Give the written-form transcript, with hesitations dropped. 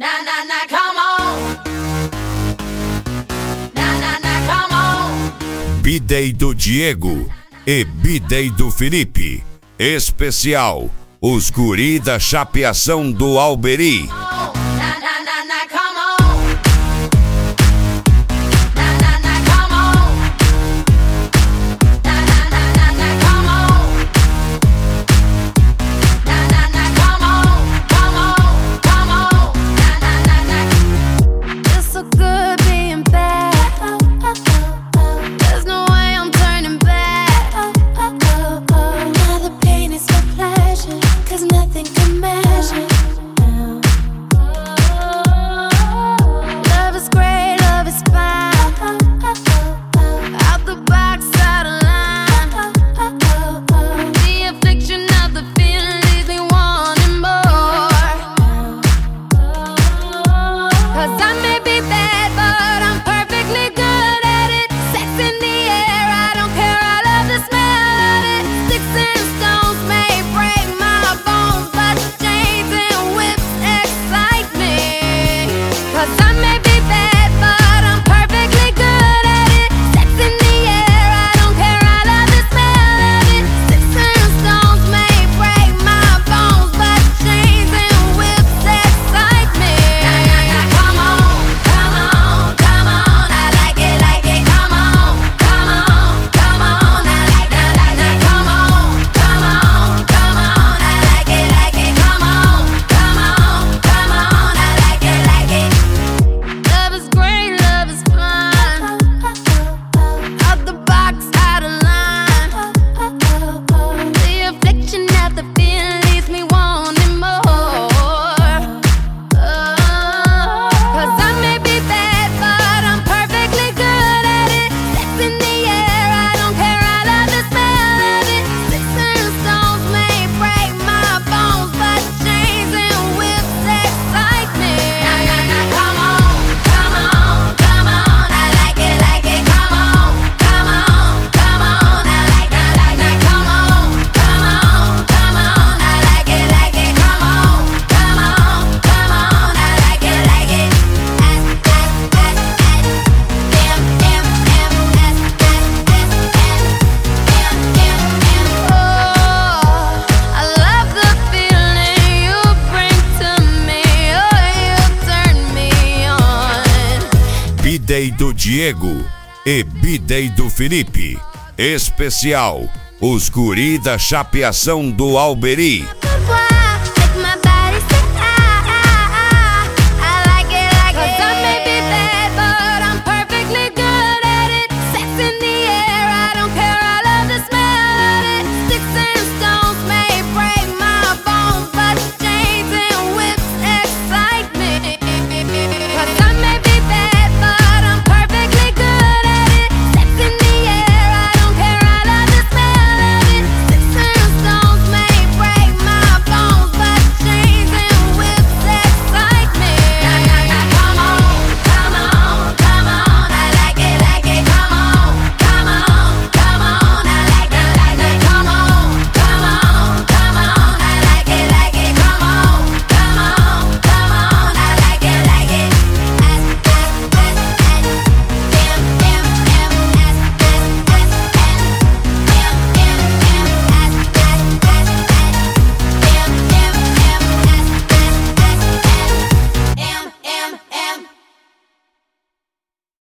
Na na na, come on. Na na na, come on. B-Day do Diego e B-Day do Felipe. Especial, os guri da chapeação do Alberi. Na na na na, come on. Na na na, come on. Na na na na, come on. Na na na, come on, come on, come on. Na na na na. It's so good being bad. There's no way I'm turning back. Now the pain is my pleasure, 'cause nothing can measure. Love is great, love is fine. Out the box, out of line. The affliction of the feeling leaves me wanting more. 'Cause I may be bad, but I'm perfectly good at it. Sex in the air, I don't care, I love the smell of it. Sticks and stones may break my bones, but chains and whips excite me. 'Cause I may be bad, but I'm perfectly good at it. Sex in the air, I don't care, I love the smell of it. Sticks and stones may break my bones, but chains and whips excite me. Na na na, come on, come on, come on. I like it, come on, come on, come on. I like that, come on, come on, come on. I like it, come on, come on, come on. I like it. Love is great, love is fun. Out the box, out of line. The affliction of the feeling leaves me wanting more. 'Cause I may be bad, but I'm perfectly good at it. Sex in the air, I don't care, I love the smell of it. Sticks and stones may break my bones, but chains and whips excite me. Na na na, come on, come on, come on. I like it, come on, come on, come on. I like that, come on, come on, come on. I like it, come on, come on, come on. I like it. Oh, I love the feeling you bring to me. Oh, you turn me on. B-Day do Diego e B-Day do Felipe. Especial, os guri da chapeação do Alberi.